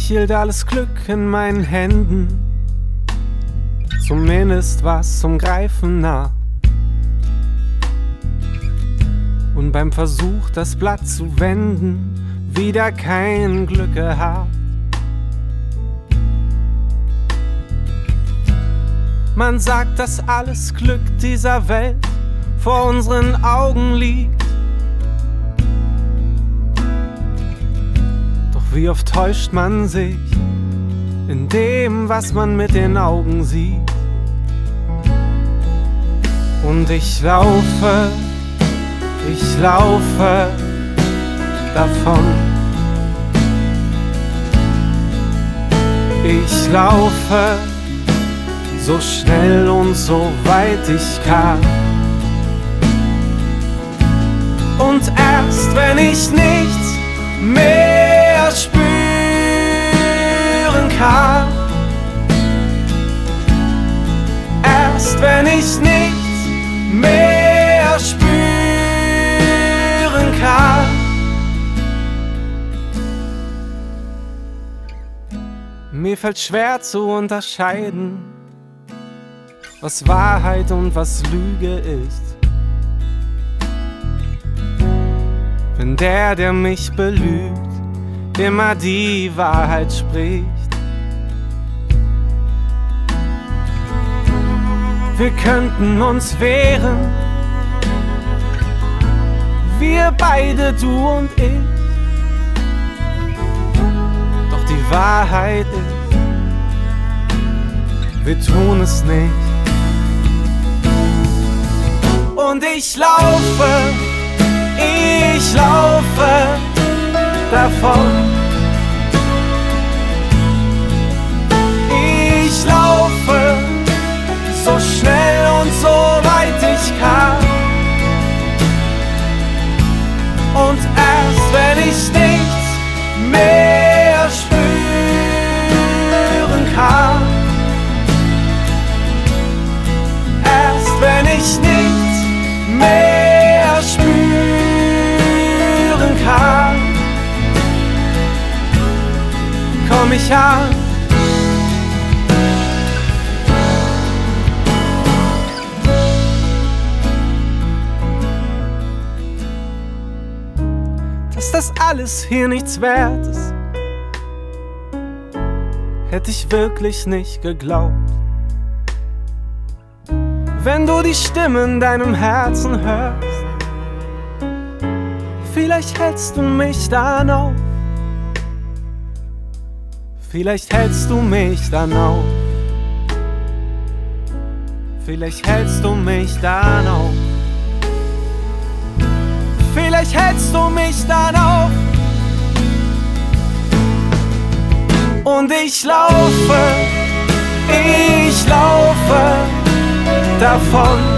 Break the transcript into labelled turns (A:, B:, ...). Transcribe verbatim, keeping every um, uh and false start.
A: hielt alles Glück in meinen Händen, zumindest was zum Greifen nah. Und beim Versuch, das Blatt zu wenden, wieder kein Glück gehabt. Man sagt, dass alles Glück dieser Welt vor unseren Augen liegt. Doch wie oft täuscht man sich in dem, was man mit den Augen sieht. Und ich laufe, ich laufe davon. Ich laufe so schnell und so weit ich kann. Und erst wenn ich nichts mehr spüren kann, erst wenn ich nichts mehr spüren kann, mir fällt schwer zu unterscheiden, was Wahrheit und was Lüge ist. Wenn der, der mich belügt, immer die Wahrheit spricht. Wir könnten uns wehren, wir beide, du und ich. Doch die Wahrheit ist, wir tun es nicht. Und ich laufe, ich laufe davon. Ich laufe so schnell und so weit ich kann. Und erst wenn ich nichts mehr spüren kann, erst wenn ich nichts mehr spüren kann, komm ich an. Dass das alles hier nichts wert ist, hätte ich wirklich nicht geglaubt. Wenn du die Stimme in deinem Herzen hörst, vielleicht hältst du mich dann auf. Vielleicht hältst du mich dann auf. Vielleicht hältst du mich dann auf. Vielleicht hältst du mich dann auf. Und ich laufe, ich laufe davon.